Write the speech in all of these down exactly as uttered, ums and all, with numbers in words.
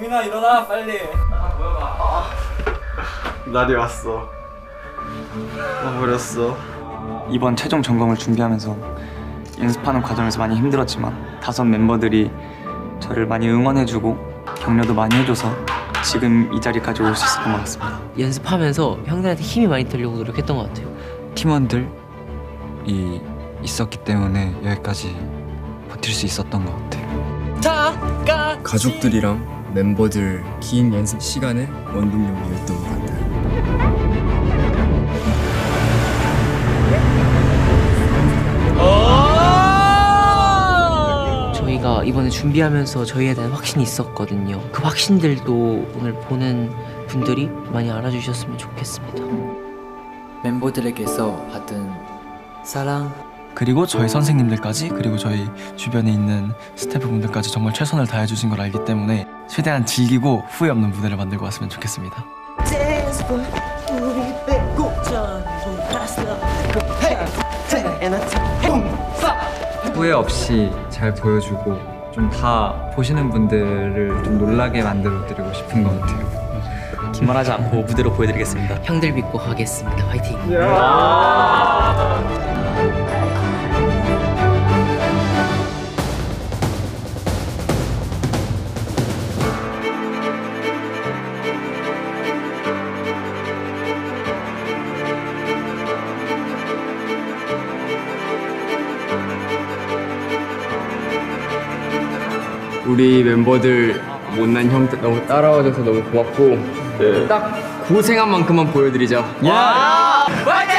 유민아 일어나 빨리. 아, 모여봐. 날이 왔어. 와버렸어. 이번 최종 점검을 준비하면서 연습하는 과정에서 많이 힘들었지만 다섯 멤버들이 저를 많이 응원해주고 격려도 많이 해줘서 지금 이 자리까지 올 수 있었던 것 같습니다. 연습하면서 형들한테 힘이 많이 되려고 노력했던 것 같아요. 팀원들이 있었기 때문에 여기까지 버틸 수 있었던 것 같아요. 가족들이랑 멤버들 긴 연습 시간에 원동력이었던 것 같아요. 저희가 이번에 준비하면서 저희에 대한 확신이 있었거든요. 그 확신들도 오늘 보는 분들이 많이 알아주셨으면 좋겠습니다. 멤버들에게서 받은 사랑, 그리고 저희 선생님들까지, 그리고 저희 주변에 있는 스태프분들까지 정말 최선을 다해주신 걸 알기 때문에 최대한 즐기고 후회 없는 무대를 만들고 왔으면 좋겠습니다. 후회 없이 잘 보여주고 좀 다 보시는 분들을 좀 놀라게 만들어드리고 싶은 것 같아요. 기만하지 않고 무대로 보여드리겠습니다. 형들 믿고 가겠습니다. 화이팅! 우리 멤버들 못난 형 너무 따라와줘서 너무 고맙고 네. 딱 고생한 만큼만 보여드리자. 야! 화이팅!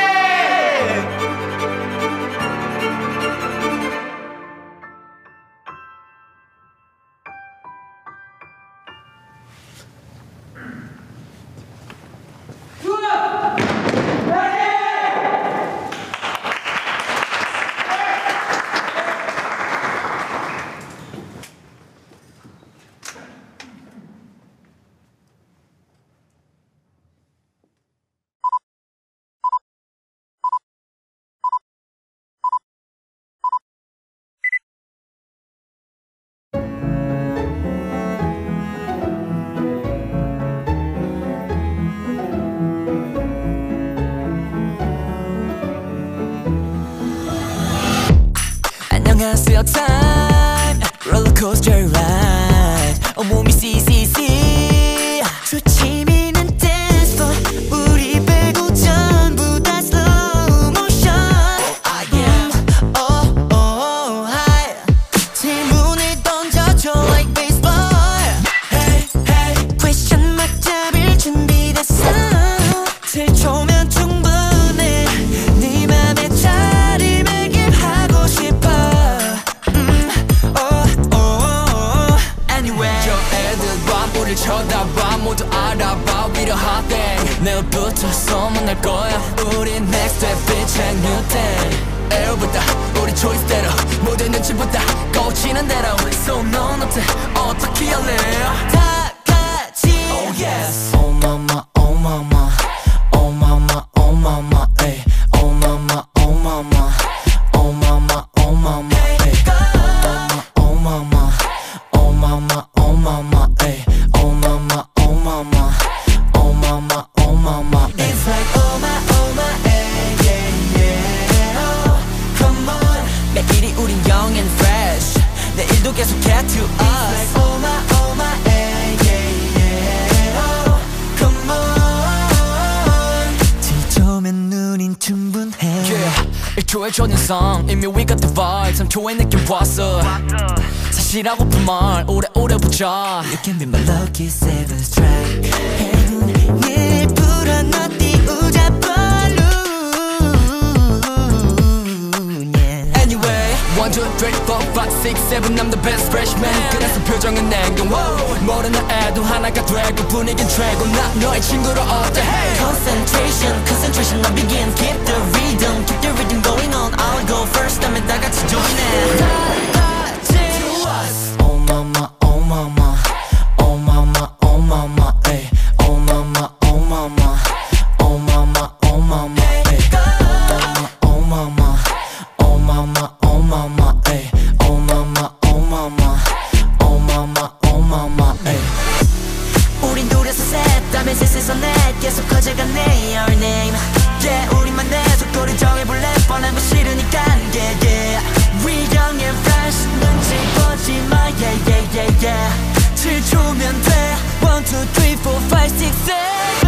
안녕하세요 time 롤러코스터 ride 온몸이 씨씨씨 수치미는 dance floor 우리 빼고 전부 다 slow motion I am oh oh high 질문을 던져줘 like baseball Hey hey question mark 잡을 준비됐어 칠 초면 충분해 네 맘에 자리매김하고 싶어 쳐다봐 모두 알아봐 We the hot thing 내일부터 소문날 거야 우리 next step bitch and new thing 에어보다 우리 초이스대로 모든 눈치보다 꽂히는 대로 So no nothing 어떻게 할래 다 같이 Oh yes Oh mama oh mama Oh mama oh mama ay Oh mama oh mama Oh mama oh mama ay Oh mama oh mama Oh mama oh mama ay Oh mama, oh mama, oh mama, oh mama. It's like oh my, oh my, ay, yeah, yeah. Oh, come on. 매일이 우린 young and fresh. 내일도 계속해 to us. It's like oh my, oh my, ay, yeah, yeah. Oh, come on. 지쳐면 눈인 충분해. Yeah, 일 초의 첫인상 이미 we got the vibe. 삼 초의 느낌 왔어. 사실하고픈 말 오래오래 보자 You can be my lucky seventh track 늘 불어넣 띄우자 balloon yeah. Anyway one, two, three, four, five, six, seven I'm the best freshman 그래서 표정은 냉정 모르는 애도 하나가 되고 분위기는 최고 나 너의 친구로 어때 hey. Concentration, concentration I begin Keep the rhythm, keep the rhythm going on I'll go first 다음에 다 같이 join it Oh mama, oh mama, oh mama, oh mama, ay. Oh mama, oh mama, oh mama, oh mama, ay. Oh mama, oh mama, oh mama, ay. Oh mama, oh mama, oh mama, oh mama, ay. 곳에서 내 계속 커져가네 your name yeah 우리만의 속도를 정해볼래 뻔한 거 싫으니까 yeah yeah 위경의 flash 눈치 보지 마 yeah yeah yeah yeah 칠 초면 돼 one two three four five six seven